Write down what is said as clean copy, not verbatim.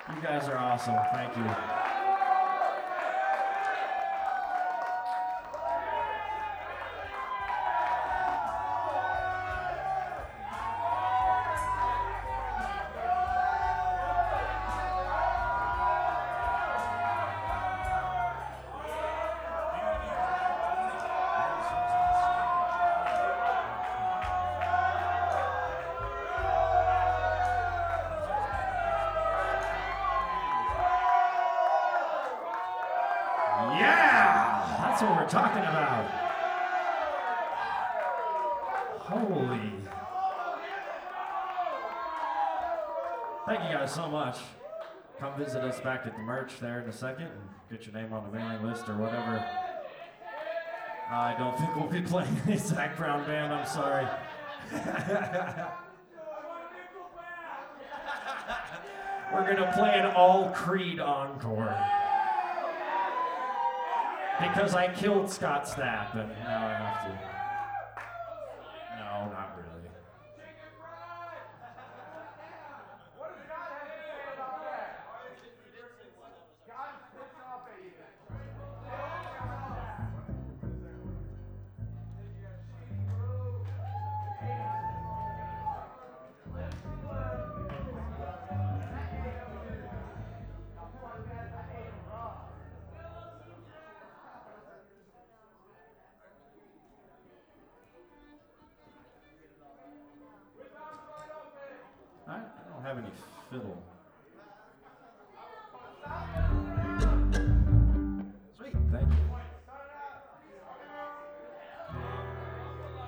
You guys are awesome. Thank you. Yeah, that's what we're talking about. Holy. Thank you guys so much. Come visit us back at the merch there in a second and get your name on the mailing list or whatever. I don't think we'll be playing the Zac Brown Band, I'm sorry. We're gonna play an all Creed encore. Because I killed Scott Stapp, and now I have to. No, not really. I don't have any fiddle.